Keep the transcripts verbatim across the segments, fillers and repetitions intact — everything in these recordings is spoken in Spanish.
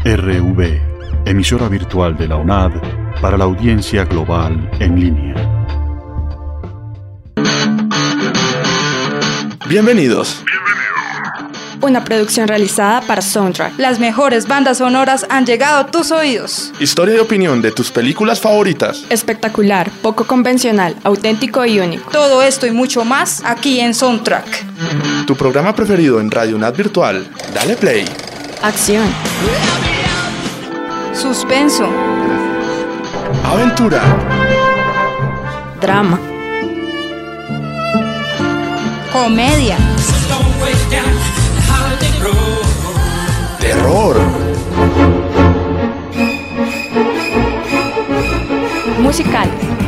R V, emisora virtual de la U N A D para la audiencia global en línea. Bienvenidos. Una producción realizada para Soundtrack. Las mejores bandas sonoras han llegado a tus oídos. Historia y opinión de tus películas favoritas. Espectacular, poco convencional, auténtico y único. Todo esto y mucho más aquí en Soundtrack. Tu programa preferido en Radio U N A D Virtual. Dale play. Acción. Suspenso. Aventura. Drama. Comedia. Terror. Musical.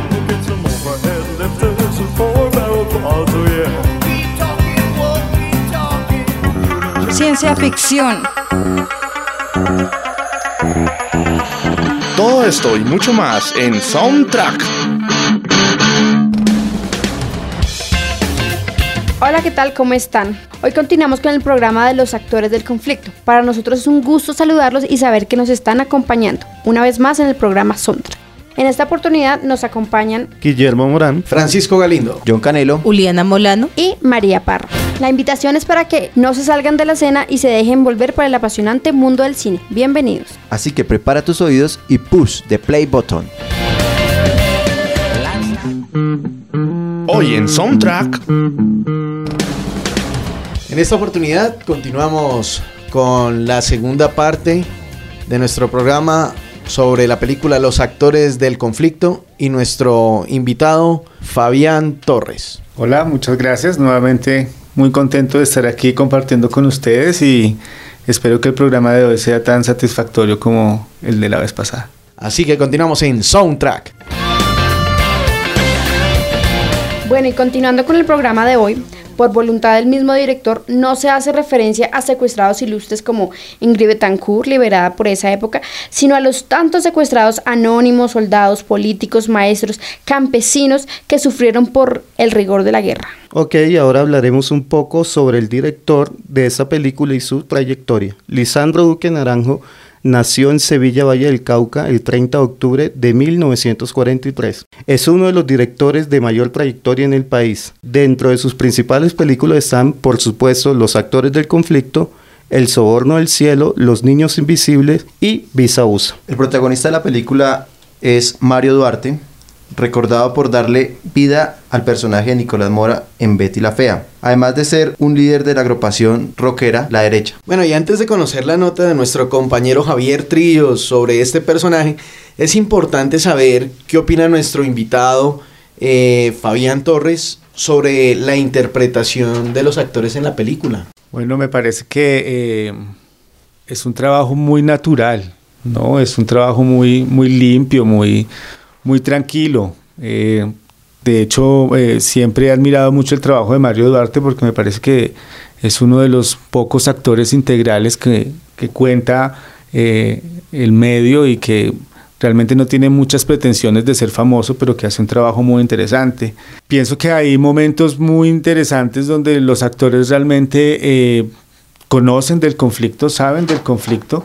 Ciencia ficción. Todo esto y mucho más en Soundtrack. Hola, ¿qué tal? ¿Cómo están? Hoy continuamos con el programa de los actores del conflicto. Para nosotros es un gusto saludarlos y saber que nos están acompañando una vez más en el programa Soundtrack. En esta oportunidad nos acompañan Guillermo Morán, Francisco Galindo, John Canelo, Juliana Molano y María Parra. La invitación es para que no se salgan de la escena y se dejen volver por el apasionante mundo del cine. Bienvenidos. Así que prepara tus oídos y push the play button. Hoy en Soundtrack. En esta oportunidad continuamos con la segunda parte de nuestro programa sobre la película Los actores del conflicto y nuestro invitado Fabián Torres. Hola, muchas gracias. Nuevamente muy contento de estar aquí compartiendo con ustedes y espero que el programa de hoy sea tan satisfactorio como el de la vez pasada. Así que continuamos en Soundtrack. Bueno, y continuando con el programa de hoy, por voluntad del mismo director, no se hace referencia a secuestrados ilustres como Ingrid Betancourt, liberada por esa época, sino a los tantos secuestrados anónimos, soldados, políticos, maestros, campesinos que sufrieron por el rigor de la guerra. Ok, ahora hablaremos un poco sobre el director de esa película y su trayectoria. Lisandro Duque Naranjo nació en Sevilla, Valle del Cauca, el treinta de octubre de mil novecientos cuarenta y tres. Es uno de los directores de mayor trayectoria en el país. Dentro de sus principales películas están, por supuesto, Los actores del conflicto, El soborno del cielo, Los niños invisibles y Visa U S A. El protagonista de la película es Mario Duarte, recordado por darle vida al personaje de Nicolás Mora en Betty la Fea, además de ser un líder de la agrupación rockera La Derecha. Bueno, y antes de conocer la nota de nuestro compañero Javier Trillos sobre este personaje, es importante saber qué opina nuestro invitado eh, Fabián Torres sobre la interpretación de los actores en la película. Bueno, me parece que eh, es un trabajo muy natural, ¿no? Es un trabajo muy, muy limpio, muy... muy tranquilo. Eh, de hecho, eh, siempre he admirado mucho el trabajo de Mario Duarte porque me parece que es uno de los pocos actores integrales que, que cuenta eh, el medio y que realmente no tiene muchas pretensiones de ser famoso, pero que hace un trabajo muy interesante. Pienso que hay momentos muy interesantes donde los actores realmente eh, conocen del conflicto, saben del conflicto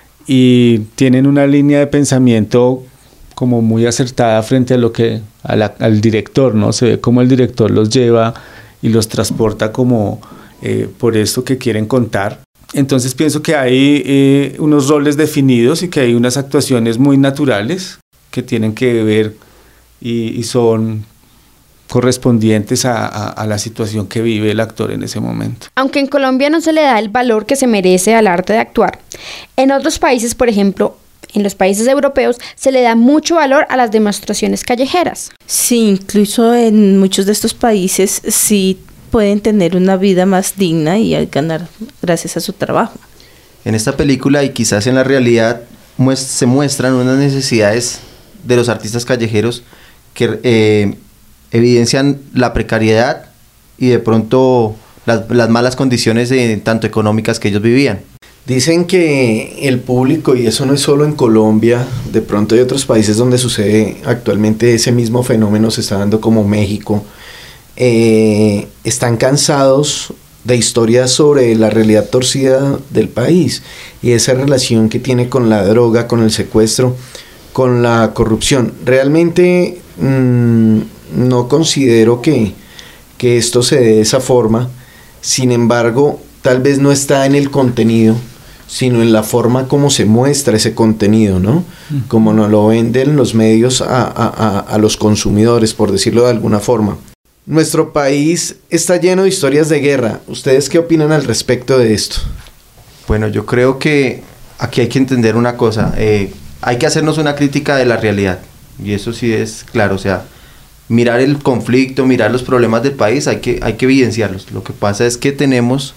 y tienen una línea de pensamiento como muy acertada frente a lo que a la, al director, ¿no? Se ve cómo el director los lleva y los transporta como eh, por esto que quieren contar. Entonces pienso que hay eh, unos roles definidos y que hay unas actuaciones muy naturales que tienen que ver y, y son correspondientes a, a, a la situación que vive el actor en ese momento. Aunque en Colombia no se le da el valor que se merece al arte de actuar, en otros países, por ejemplo, en los países europeos, se le da mucho valor a las demostraciones callejeras. Sí, incluso en muchos de estos países sí pueden tener una vida más digna y ganar gracias a su trabajo. En esta película y quizás en la realidad muest- se muestran unas necesidades de los artistas callejeros que eh, evidencian la precariedad y de pronto las, las malas condiciones de, tanto económicas que ellos vivían. Dicen que el público, y eso no es solo en Colombia, de pronto hay otros países donde sucede actualmente ese mismo fenómeno, se está dando como México, eh, están cansados de historias sobre la realidad torcida del país y esa relación que tiene con la droga, con el secuestro, con la corrupción. Realmente mmm, no considero que, que esto se dé de esa forma, sin embargo, tal vez no está en el contenido, sino en la forma como se muestra ese contenido, ¿no? Como nos lo venden los medios a, a, a, a los consumidores, por decirlo de alguna forma. Nuestro país está lleno de historias de guerra. ¿Ustedes qué opinan al respecto de esto? Bueno, yo creo que aquí hay que entender una cosa. Eh, hay que hacernos una crítica de la realidad. Y eso sí es claro. O sea, mirar el conflicto, mirar los problemas del país, hay que, hay que evidenciarlos. Lo que pasa es que tenemos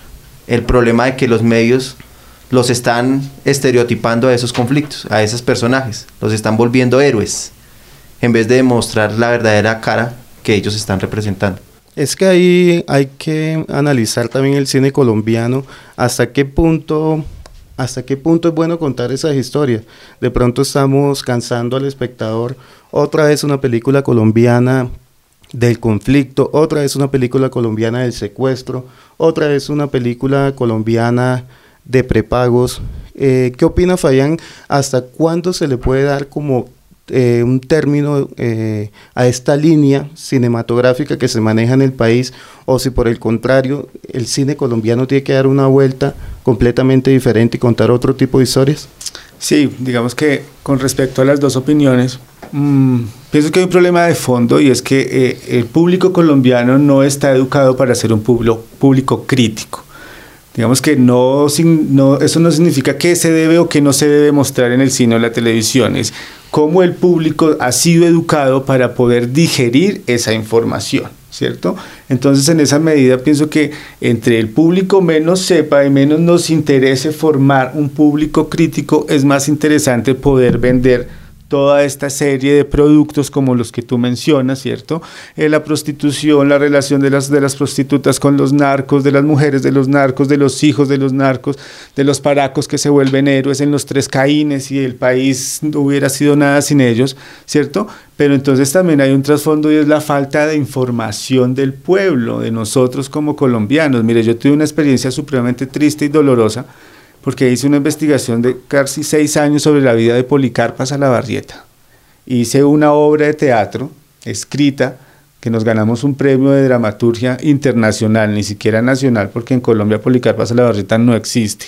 el problema de que los medios los están estereotipando a esos conflictos, a esos personajes. Los están volviendo héroes, en vez de demostrar la verdadera cara que ellos están representando. Es que ahí hay que analizar también el cine colombiano, hasta qué punto, hasta qué punto es bueno contar esas historias. De pronto estamos cansando al espectador, otra vez una película colombiana del conflicto, otra vez una película colombiana del secuestro, otra vez una película colombiana de prepagos. Eh, ¿Qué opina Fabián? ¿Hasta cuándo se le puede dar como Eh, un término eh, a esta línea cinematográfica que se maneja en el país, o si por el contrario el cine colombiano tiene que dar una vuelta completamente diferente y contar otro tipo de historias? Sí, digamos que con respecto a las dos opiniones, mmm, pienso que hay un problema de fondo, y es que eh, el público colombiano no está educado para ser un público, público crítico. Digamos que no, no, eso no significa qué se debe o qué no se debe mostrar en el cine o la televisión, es cómo el público ha sido educado para poder digerir esa información, ¿cierto? Entonces, en esa medida pienso que entre el público menos sepa y menos nos interese formar un público crítico, es más interesante poder vender toda esta serie de productos como los que tú mencionas, ¿cierto? Eh, la prostitución, la relación de las, de las prostitutas con los narcos, de las mujeres de los narcos, de los hijos de los narcos, de los paracos que se vuelven héroes en los tres Caínes y el país no hubiera sido nada sin ellos, ¿cierto? Pero entonces también hay un trasfondo y es la falta de información del pueblo, de nosotros como colombianos. Mire, yo tuve una experiencia supremamente triste y dolorosa, porque hice una investigación de casi seis años sobre la vida de Policarpa Salabarrieta. Hice una obra de teatro escrita que nos ganamos un premio de dramaturgia internacional, ni siquiera nacional, porque en Colombia Policarpa Salabarrieta no existe.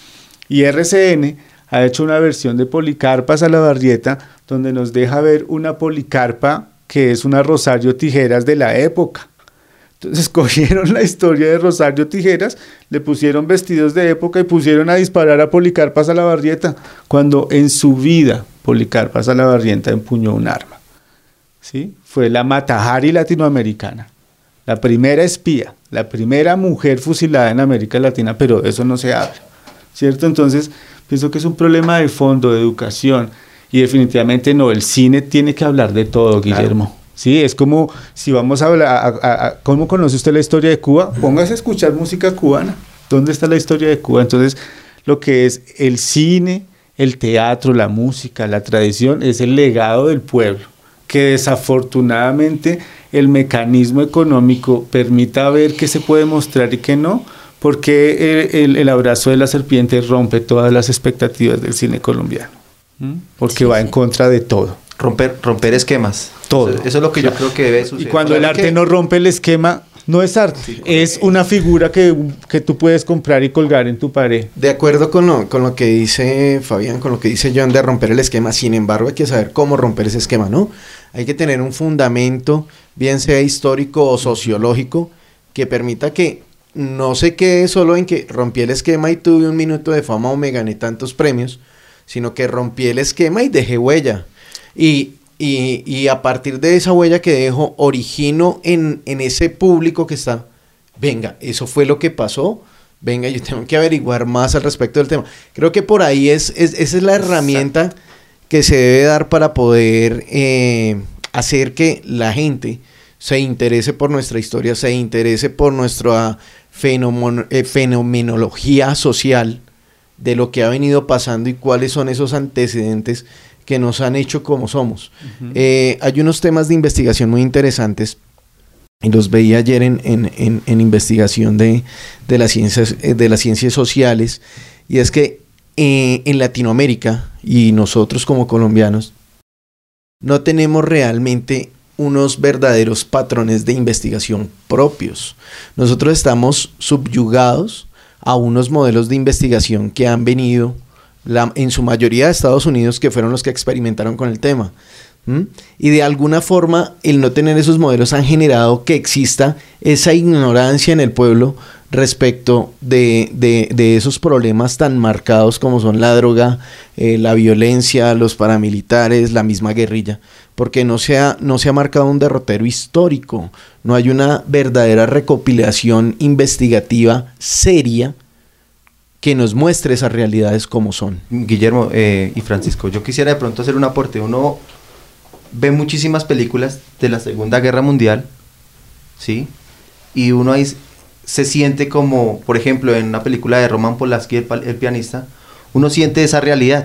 Y R C N ha hecho una versión de Policarpa Salabarrieta donde nos deja ver una Policarpa que es una Rosario Tijeras de la época. Entonces cogieron la historia de Rosario Tijeras, le pusieron vestidos de época y pusieron a disparar a Policarpa Salabarrieta, cuando en su vida Policarpa Salabarrieta empuñó un arma. ¿Sí? Fue la Matajari latinoamericana, la primera espía, la primera mujer fusilada en América Latina, pero de eso no se habla, ¿cierto? Entonces pienso que es un problema de fondo, de educación, y definitivamente no, el cine tiene que hablar de todo, Guillermo. Claro. Sí, es como si vamos a hablar, a, a, a, ¿cómo conoce usted la historia de Cuba? Póngase a escuchar música cubana. ¿Dónde está la historia de Cuba? Entonces, lo que es el cine, el teatro, la música, la tradición, es el legado del pueblo, que desafortunadamente el mecanismo económico permita ver qué se puede mostrar y qué no, porque el, el, el abrazo de la serpiente rompe todas las expectativas del cine colombiano, ¿Mm? porque sí, va sí. en contra de todo. Romper, romper esquemas. Todo. Eso, eso es lo que yo creo que debe suceder. Y cuando el arte que... no rompe el esquema, no es arte, sí, es una figura que, que tú puedes comprar y colgar en tu pared. De acuerdo con lo, con lo que dice Fabián, con lo que dice John de romper el esquema, sin embargo hay que saber cómo romper ese esquema, ¿no? Hay que tener un fundamento, bien sea histórico o sociológico, que permita que no se quede solo en que rompí el esquema y tuve un minuto de fama o me gané tantos premios, sino que rompí el esquema y dejé huella. Y, y, y a partir de esa huella que dejo, origino en, en ese público que está, venga, eso fue lo que pasó, venga, yo tengo que averiguar más al respecto del tema. Creo que por ahí es, es esa es la herramienta Exacto. que se debe dar para poder eh, hacer que la gente se interese por nuestra historia, se interese por nuestra fenomen- eh, fenomenología social de lo que ha venido pasando y cuáles son esos antecedentes que nos han hecho como somos. Uh-huh. Eh, hay unos temas de investigación muy interesantes y los veía ayer en, en, en, en investigación de, de, las ciencias, de las ciencias sociales, y es que eh, en Latinoamérica, y nosotros como colombianos, no tenemos realmente unos verdaderos patrones de investigación propios. Nosotros estamos subyugados a unos modelos de investigación que han venido la, en su mayoría de Estados Unidos, que fueron los que experimentaron con el tema. ¿Mm? Y de alguna forma el no tener esos modelos han generado que exista esa ignorancia en el pueblo respecto de, de, de esos problemas tan marcados como son la droga, eh, la violencia, los paramilitares, la misma guerrilla, porque no se ha, no se ha marcado un derrotero histórico, no hay una verdadera recopilación investigativa seria que nos muestre esas realidades como son. Guillermo eh, y Francisco, yo quisiera de pronto hacer un aporte. Uno ve muchísimas películas de la Segunda Guerra Mundial, ¿sí? Y uno ahí se siente como, por ejemplo, en una película de Roman Polanski, el, el pianista, uno siente esa realidad.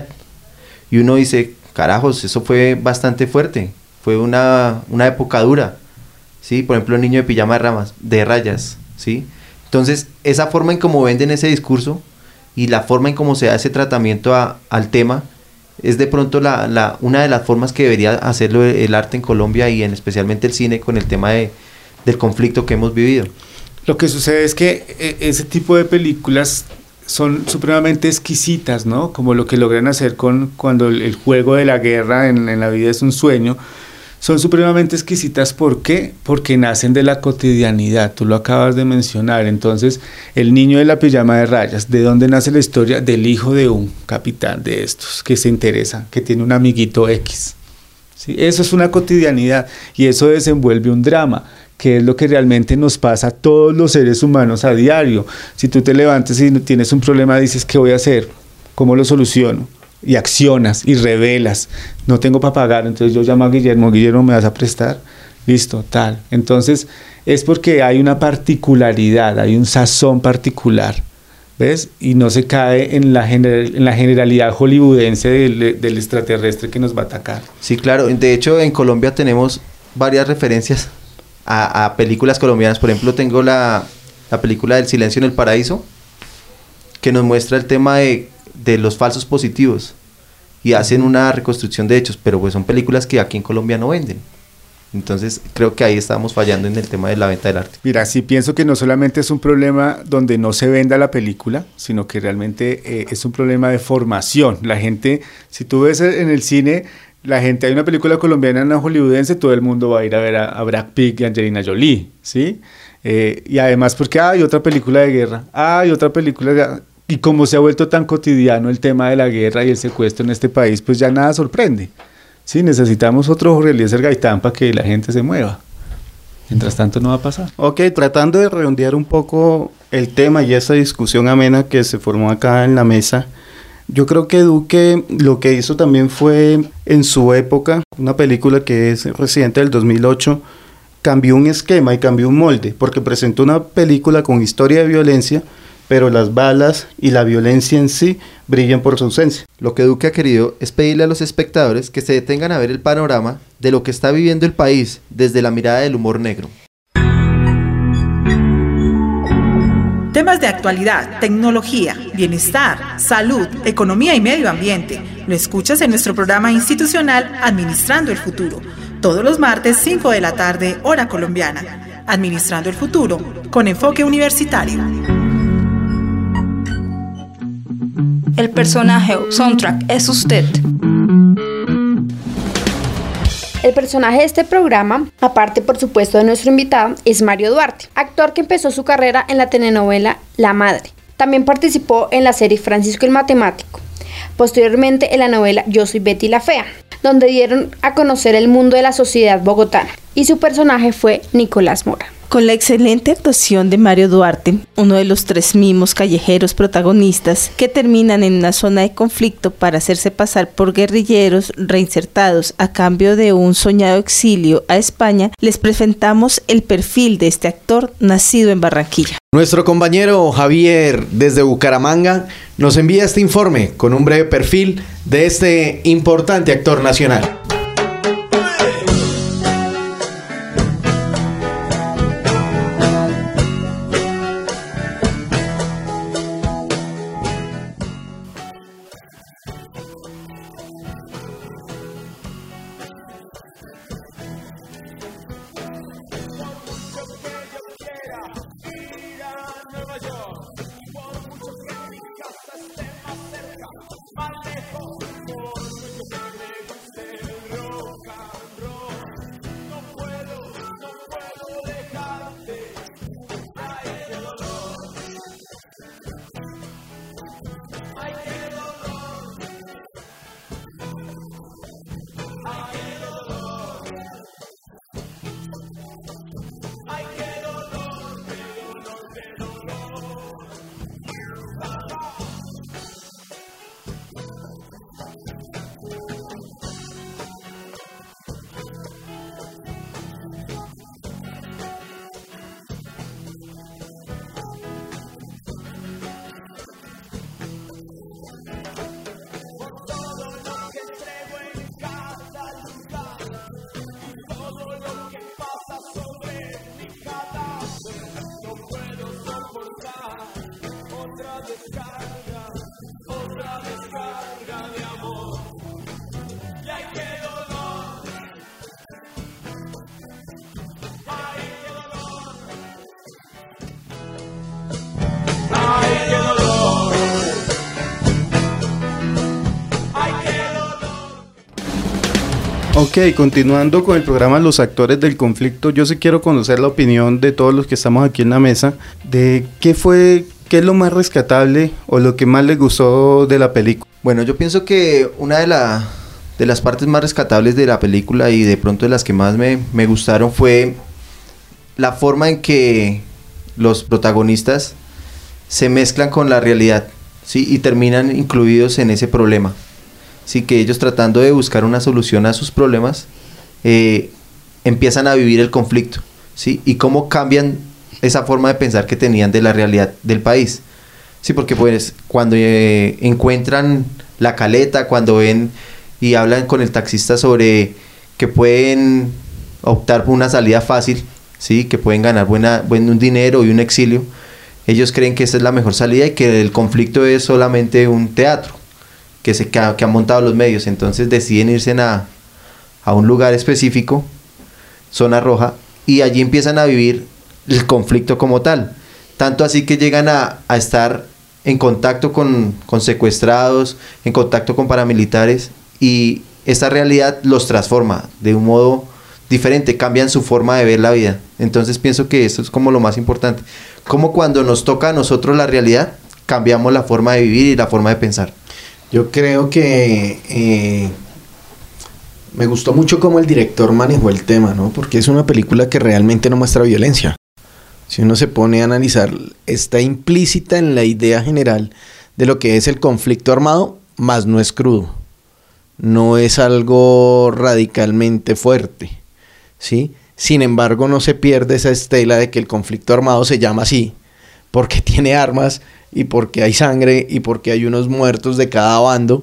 Y uno dice, carajos, eso fue bastante fuerte, fue una, una época dura, ¿sí? Por ejemplo, El niño de pijama de ramas, de rayas, ¿sí? Entonces, esa forma en cómo venden ese discurso y la forma en cómo se da ese tratamiento a, al tema, es de pronto la, la, una de las formas que debería hacerlo el arte en Colombia y en especialmente el cine con el tema de, del conflicto que hemos vivido. Lo que sucede es que eh, ese tipo de películas son supremamente exquisitas, ¿no? Como lo que logran hacer con cuando el, el juego de la guerra en, en la vida es un sueño. Son supremamente exquisitas, ¿por qué? Porque nacen de la cotidianidad, tú lo acabas de mencionar. Entonces, el niño de la pijama de rayas, ¿de dónde nace la historia? Del hijo de un capitán de estos, que se interesa, que tiene un amiguito X. ¿Sí? Eso es una cotidianidad y eso desenvuelve un drama, que es lo que realmente nos pasa a todos los seres humanos a diario. Si tú te levantas y tienes un problema, dices, ¿qué voy a hacer? ¿Cómo lo soluciono? Y accionas y revelas, no tengo para pagar, entonces yo llamo a Guillermo, Guillermo, ¿me vas a prestar? Listo, tal. Entonces es porque hay una particularidad, hay un sazón particular, ¿ves? Y no se cae en la, gener- en la generalidad hollywoodense del, del extraterrestre que nos va a atacar. Sí, claro, de hecho en Colombia tenemos varias referencias a, a películas colombianas. Por ejemplo, tengo la, la película del Silencio en el Paraíso, que nos muestra el tema de de los falsos positivos y hacen una reconstrucción de hechos, pero pues son películas que aquí en Colombia no venden. Entonces creo que ahí estamos fallando en el tema de la venta del arte. Mira, sí pienso que no solamente es un problema donde no se venda la película, sino que realmente eh, es un problema de formación. La gente, si tú ves en el cine, la gente, hay una película colombiana, una hollywoodense, todo el mundo va a ir a ver a, a Brad Pitt y Angelina Jolie, ¿sí? Eh, y además porque hay otra película de guerra, hay otra película de... Y como se ha vuelto tan cotidiano el tema de la guerra y el secuestro en este país, pues ya nada sorprende. Sí, necesitamos otro Jorge Eliezer Gaitán para que la gente se mueva. Mientras tanto no va a pasar. Ok, tratando de redondear un poco el tema y esa discusión amena que se formó acá en la mesa, yo creo que Duque lo que hizo también fue, en su época, una película que es reciente del dos mil ocho, cambió un esquema y cambió un molde, porque presentó una película con historia de violencia, pero las balas y la violencia en sí brillan por su ausencia. Lo que Duque ha querido es pedirle a los espectadores que se detengan a ver el panorama de lo que está viviendo el país desde la mirada del humor negro. Temas de actualidad, tecnología, bienestar, salud, economía y medio ambiente. Lo escuchas en nuestro programa institucional Administrando el Futuro, todos los martes cinco de la tarde, hora colombiana. Administrando el Futuro, con enfoque universitario. El personaje o soundtrack es usted. El personaje de este programa, aparte por supuesto de nuestro invitado, es Mario Duarte, actor que empezó su carrera en la telenovela La Madre. También participó en la serie Francisco el Matemático. Posteriormente en la novela Yo soy Betty la Fea, donde dieron a conocer el mundo de la sociedad bogotana. Y su personaje fue Nicolás Mora. Con la excelente actuación de Mario Duarte, uno de los tres mimos callejeros protagonistas que terminan en una zona de conflicto para hacerse pasar por guerrilleros reinsertados a cambio de un soñado exilio a España, les presentamos el perfil de este actor nacido en Barranquilla. Nuestro compañero Javier desde Bucaramanga nos envía este informe con un breve perfil de este importante actor nacional. Ok, continuando con el programa Los Actores del Conflicto, yo sí quiero conocer la opinión de todos los que estamos aquí en la mesa de qué fue, qué es lo más rescatable o lo que más les gustó de la película. Bueno, yo pienso que una de, la, de las partes más rescatables de la película y de pronto de las que más me, me gustaron fue la forma en que los protagonistas se mezclan con la realidad, ¿sí? Y terminan incluidos en ese problema. Sí, que ellos tratando de buscar una solución a sus problemas, eh, empiezan a vivir el conflicto, ¿sí? Y cómo cambian esa forma de pensar que tenían de la realidad del país. Sí, porque pues cuando eh, encuentran la caleta, cuando ven y hablan con el taxista sobre que pueden optar por una salida fácil, ¿sí? Que pueden ganar buena, buen un dinero y un exilio, ellos creen que esa es la mejor salida y que el conflicto es solamente un teatro que se que, que han montado los medios. Entonces deciden irse a, a un lugar específico, zona roja, y allí empiezan a vivir el conflicto como tal, tanto así que llegan a, a estar en contacto con, con secuestrados, en contacto con paramilitares, y esta realidad los transforma de un modo diferente, cambian su forma de ver la vida. Entonces pienso que eso es como lo más importante, como cuando nos toca a nosotros la realidad, cambiamos la forma de vivir y la forma de pensar. Yo creo que eh, me gustó mucho cómo el director manejó el tema, ¿no? Porque es una película que realmente no muestra violencia. Si uno se pone a analizar, está implícita en la idea general de lo que es el conflicto armado, mas no es crudo. No es algo radicalmente fuerte, ¿sí? Sin embargo, no se pierde esa estela de que el conflicto armado se llama así, porque tiene armas y porque hay sangre y porque hay unos muertos de cada bando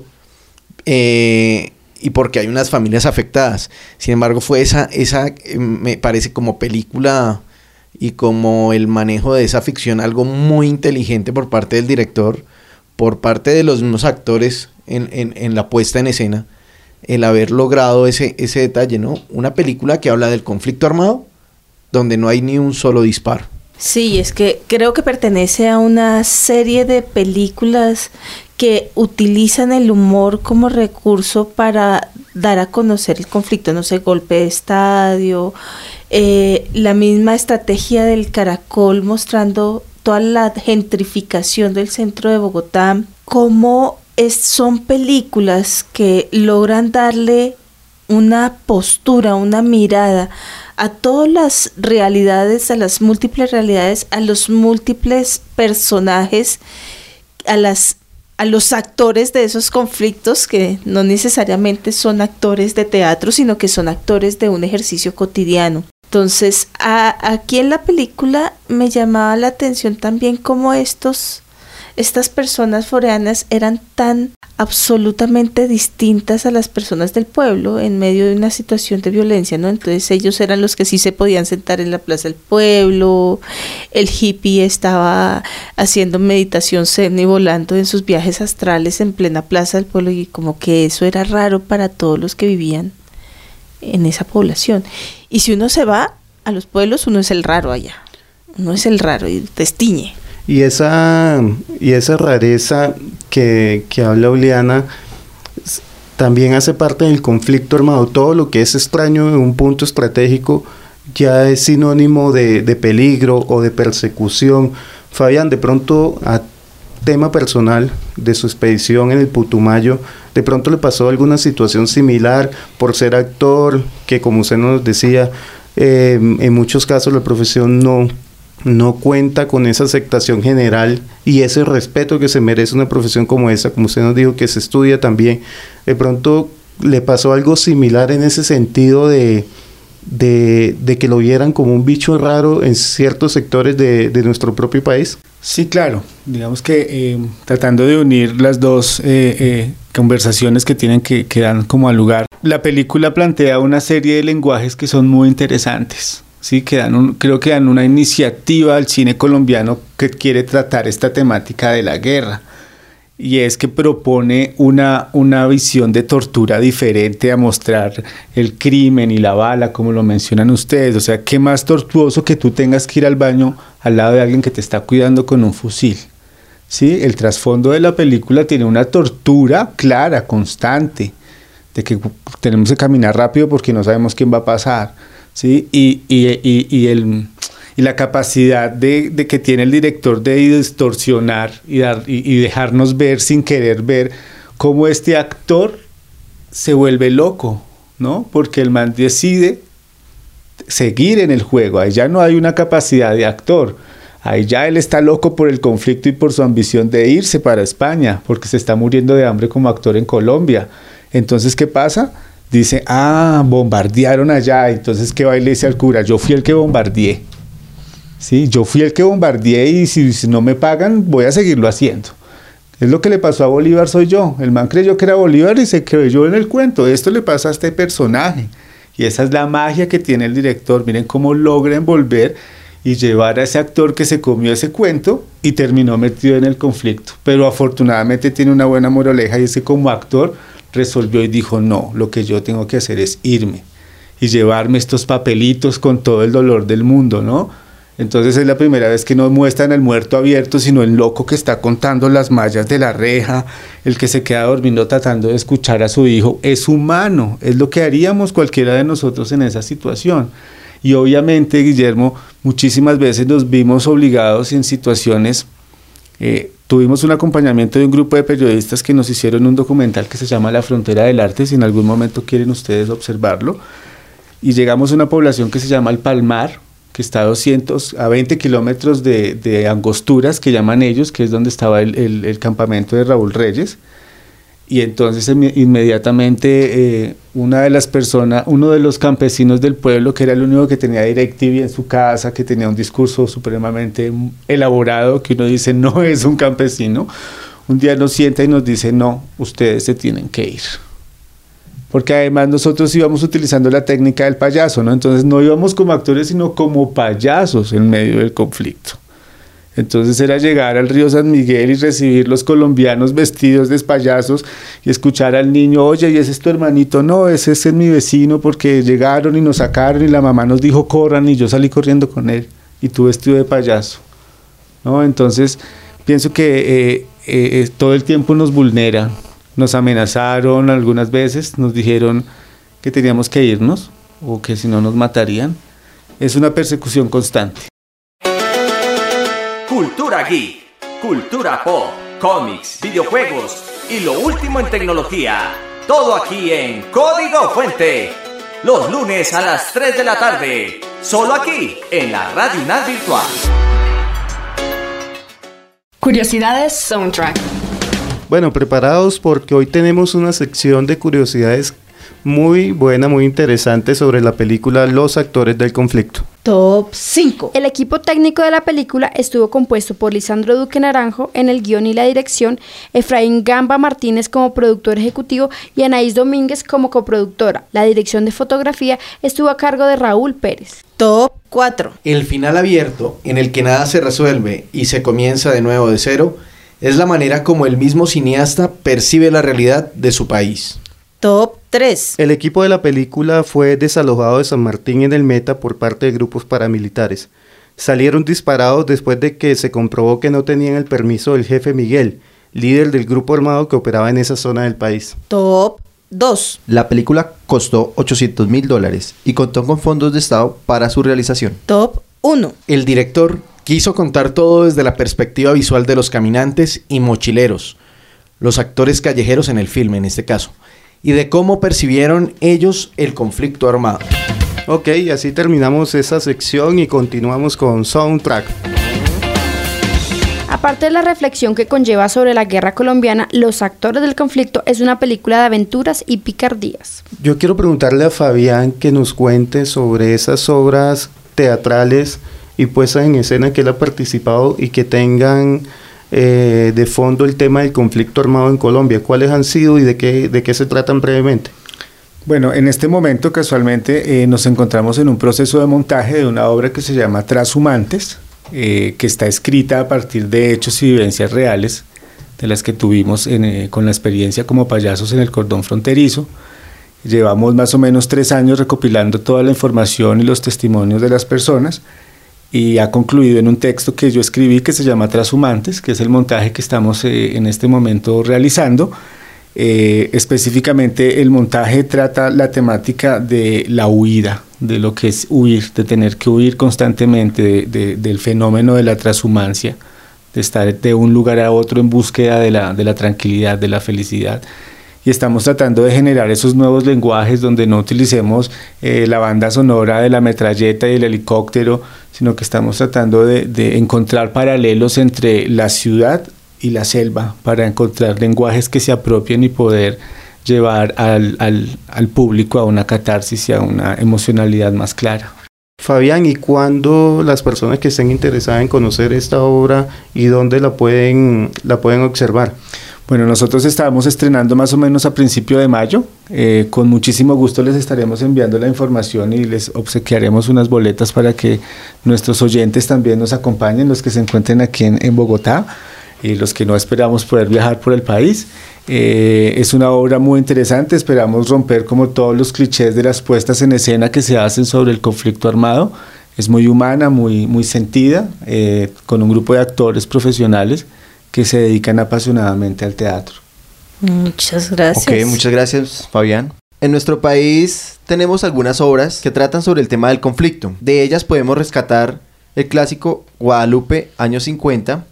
eh, y porque hay unas familias afectadas. Sin embargo, fue esa, esa eh, me parece como película y como el manejo de esa ficción algo muy inteligente por parte del director, por parte de los mismos actores en, en, en la puesta en escena, el haber logrado ese, ese detalle, ¿no? Una película que habla del conflicto armado donde no hay ni un solo disparo. Sí, es que creo que pertenece a una serie de películas que utilizan el humor como recurso para dar a conocer el conflicto, no sé, Golpe de Estadio, eh, la misma estrategia del Caracol mostrando toda la gentrificación del centro de Bogotá, cómo es, son películas que logran darle una postura, una mirada a todas las realidades, a las múltiples realidades, a los múltiples personajes, a las a los actores de esos conflictos que no necesariamente son actores de teatro, sino que son actores de un ejercicio cotidiano. Entonces, a, aquí en la película me llamaba la atención también cómo estos estas personas foráneas eran tan absolutamente distintas a las personas del pueblo en medio de una situación de violencia, ¿no? Entonces ellos eran los que sí se podían sentar en la plaza del pueblo, el hippie estaba haciendo meditación zen y volando en sus viajes astrales en plena plaza del pueblo, y como que eso era raro para todos los que vivían en esa población. Y si uno se va a los pueblos, uno es el raro allá, uno es el raro y te estiñe. Y esa, y esa rareza que, que habla Uliana también hace parte del conflicto armado. Todo lo que es extraño en un punto estratégico ya es sinónimo de, de peligro o de persecución. Fabián, de pronto, a tema personal de su expedición en el Putumayo, de pronto le pasó alguna situación similar por ser actor, que como usted nos decía, eh, en muchos casos la profesión no... no cuenta con esa aceptación general y ese respeto que se merece una profesión como esa, como usted nos dijo, que se estudia también. De pronto le pasó algo similar en ese sentido de, de, de que lo vieran como un bicho raro en ciertos sectores de, de nuestro propio país. Sí, claro. Digamos que eh, tratando de unir las dos eh, eh, conversaciones que tienen que, que dan como al lugar, la película plantea una serie de lenguajes que son muy interesantes. ¿sí? Que dan un, creo que dan una iniciativa al cine colombiano que quiere tratar esta temática de la guerra. Y es que propone una, una visión de tortura diferente a mostrar el crimen y la bala, como lo mencionan ustedes. O sea, ¿qué más tortuoso que tú tengas que ir al baño al lado de alguien que te está cuidando con un fusil? ¿Sí? El trasfondo de la película tiene una tortura clara, constante, de que tenemos que caminar rápido porque no sabemos quién va a pasar, ¿sí? Y, y, y, y el... y la capacidad de, de que tiene el director de distorsionar y, dar, y, y dejarnos ver sin querer ver cómo este actor se vuelve loco, ¿no? Porque el man decide seguir en el juego, ahí ya no hay una capacidad de actor, ahí ya él está loco por el conflicto y por su ambición de irse para España, porque se está muriendo de hambre como actor en Colombia. Entonces, ¿qué pasa? Dice, ah, bombardearon allá, entonces, ¿qué va y le dice al cura? Yo fui el que bombardeé. Sí, yo fui el que bombardeé y si, si no me pagan voy a seguirlo haciendo. Es lo que le pasó a Bolívar, soy yo. El man creyó que era Bolívar y se creyó en el cuento. Esto le pasa a este personaje. Y esa es la magia que tiene el director. Miren cómo logra envolver y llevar a ese actor que se comió ese cuento y terminó metido en el conflicto. Pero afortunadamente tiene una buena moraleja y es que como actor resolvió y dijo, no, lo que yo tengo que hacer es irme y llevarme estos papelitos con todo el dolor del mundo, ¿no? Entonces es la primera vez que no muestran al muerto abierto, sino el loco que está contando las mallas de la reja, el que se queda durmiendo tratando de escuchar a su hijo. Es humano, es lo que haríamos cualquiera de nosotros en esa situación. Y obviamente, Guillermo, muchísimas veces nos vimos obligados en situaciones, eh, tuvimos un acompañamiento de un grupo de periodistas que nos hicieron un documental que se llama La Frontera del Arte, si en algún momento quieren ustedes observarlo, y llegamos a una población que se llama El Palmar, que está a doscientos, a veinte kilómetros de, de Angosturas, que llaman ellos, que es donde estaba el, el, el campamento de Raúl Reyes, y entonces inmediatamente eh, una de las personas, uno de los campesinos del pueblo, que era el único que tenía DirecTV en su casa, que tenía un discurso supremamente elaborado, que uno dice no es un campesino, un día nos sienta y nos dice no, ustedes se tienen que ir. Porque además nosotros íbamos utilizando la técnica del payaso, ¿no? Entonces no íbamos como actores, sino como payasos en medio del conflicto. Entonces era llegar al río San Miguel y recibir los colombianos vestidos de payasos y escuchar al niño, oye, ¿y ese es tu hermanito? No, ese es mi vecino porque llegaron y nos sacaron y la mamá nos dijo corran y yo salí corriendo con él y tú vestido de payaso, ¿no? Entonces pienso que eh, eh, todo el tiempo nos vulnera. Nos amenazaron algunas veces, nos dijeron que teníamos que irnos o que si no nos matarían. Es una persecución constante. Cultura geek, cultura pop, cómics, videojuegos y lo último en tecnología. Todo aquí en Código Fuente. Los lunes a las tres de la tarde. Solo aquí en la Radio UNAD Virtual. Curiosidades Soundtrack. Bueno, preparados porque hoy tenemos una sección de curiosidades muy buena, muy interesante sobre la película Los actores del conflicto. Top cinco. El equipo técnico de la película estuvo compuesto por Lisandro Duque Naranjo en el guión y la dirección, Efraín Gamba Martínez como productor ejecutivo y Anaís Domínguez como coproductora. La dirección de fotografía estuvo a cargo de Raúl Pérez. Top cuatro. El final abierto, en el que nada se resuelve y se comienza de nuevo de cero, es la manera como el mismo cineasta percibe la realidad de su país. Top tres. El equipo de la película fue desalojado de San Martín en el Meta por parte de grupos paramilitares. Salieron disparados después de que se comprobó que no tenían el permiso del jefe Miguel, líder del grupo armado que operaba en esa zona del país. Top dos. La película costó ochocientos mil dólares y contó con fondos de Estado para su realización. Top uno. El director quiso contar todo desde la perspectiva visual de los caminantes y mochileros, los actores callejeros en el filme en este caso, y de cómo percibieron ellos el conflicto armado. Ok, así terminamos esa sección y continuamos con Soundtrack. Aparte de la reflexión que conlleva sobre la guerra colombiana, Los actores del conflicto es una película de aventuras y picardías. Yo quiero preguntarle a Fabián que nos cuente sobre esas obras teatrales y puestas en escena que él ha participado y que tengan eh, de fondo el tema del conflicto armado en Colombia. ¿Cuáles han sido y de qué, de qué se tratan brevemente? Bueno, en este momento casualmente eh, nos encontramos en un proceso de montaje de una obra que se llama Trashumantes, eh, que está escrita a partir de hechos y vivencias reales de las que tuvimos en, eh, con la experiencia como payasos en el cordón fronterizo. Llevamos más o menos tres años recopilando toda la información y los testimonios de las personas y ha concluido en un texto que yo escribí que se llama Trashumantes, que es el montaje que estamos eh, en este momento realizando. Eh, específicamente el montaje trata la temática de la huida, de lo que es huir, de tener que huir constantemente de, de, del fenómeno de la transhumancia, de estar de un lugar a otro en búsqueda de la, de la tranquilidad, de la felicidad. Y estamos tratando de generar esos nuevos lenguajes donde no utilicemos eh, la banda sonora de la metralleta y el helicóptero, sino que estamos tratando de, de encontrar paralelos entre la ciudad y la selva para encontrar lenguajes que se apropien y poder llevar al, al, al público a una catarsis y a una emocionalidad más clara. Fabián, ¿y cuándo las personas que estén interesadas en conocer esta obra y dónde la pueden, la pueden observar? Bueno, nosotros estábamos estrenando más o menos a principio de mayo. Eh, con muchísimo gusto les estaremos enviando la información y les obsequiaremos unas boletas para que nuestros oyentes también nos acompañen, los que se encuentren aquí en, en Bogotá y los que no esperamos poder viajar por el país. Eh, es una obra muy interesante, esperamos romper como todos los clichés de las puestas en escena que se hacen sobre el conflicto armado. Es muy humana, muy, muy sentida, eh, con un grupo de actores profesionales que se dedican apasionadamente al teatro. Muchas gracias. Ok, muchas gracias, Fabián. En nuestro país tenemos algunas obras que tratan sobre el tema del conflicto. De ellas podemos rescatar el clásico Guadalupe, años cincuenta,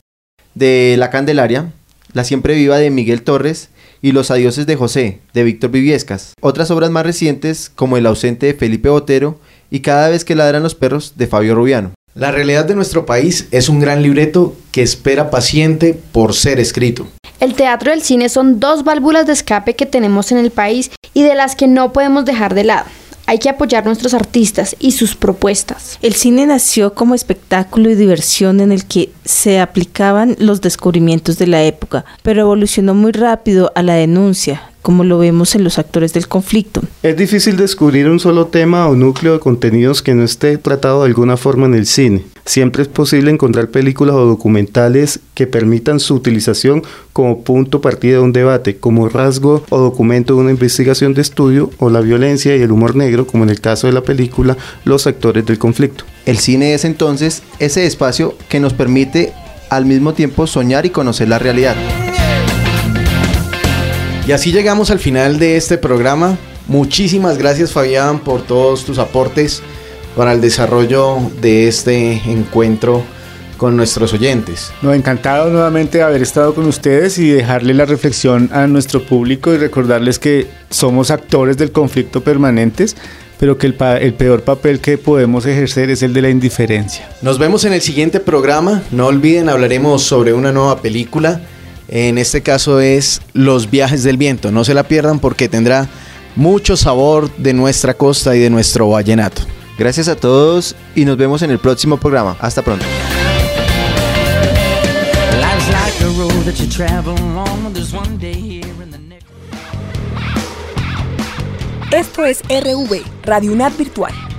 de La Candelaria, La Siempre Viva de Miguel Torres y Los Adioses de José, de Víctor Viviescas. Otras obras más recientes como El Ausente de Felipe Botero y Cada vez que ladran los perros de Fabio Rubiano. La realidad de nuestro país es un gran libreto que espera paciente por ser escrito. El teatro y el cine son dos válvulas de escape que tenemos en el país y de las que no podemos dejar de lado. Hay que apoyar a nuestros artistas y sus propuestas. El cine nació como espectáculo y diversión en el que se aplicaban los descubrimientos de la época, pero evolucionó muy rápido a la denuncia, como lo vemos en los actores del conflicto. Es difícil descubrir un solo tema o núcleo de contenidos que no esté tratado de alguna forma en el cine. Siempre es posible encontrar películas o documentales que permitan su utilización como punto partida de un debate, como rasgo o documento de una investigación de estudio, o la violencia y el humor negro, como en el caso de la película Los actores del conflicto. El cine es entonces ese espacio que nos permite al mismo tiempo soñar y conocer la realidad. Y así llegamos al final de este programa. Muchísimas gracias, Fabián, por todos tus aportes para el desarrollo de este encuentro con nuestros oyentes. No, encantado nuevamente de haber estado con ustedes y dejarle la reflexión a nuestro público y recordarles que somos actores del conflicto permanentes, pero que el, pa- el peor papel que podemos ejercer es el de la indiferencia. Nos vemos en el siguiente programa. No olviden, hablaremos sobre una nueva película. En este caso es Los Viajes del Viento. No se la pierdan porque tendrá mucho sabor de nuestra costa y de nuestro vallenato. Gracias a todos y nos vemos en el próximo programa. Hasta pronto. Esto es R V, Radio UNAD Virtual.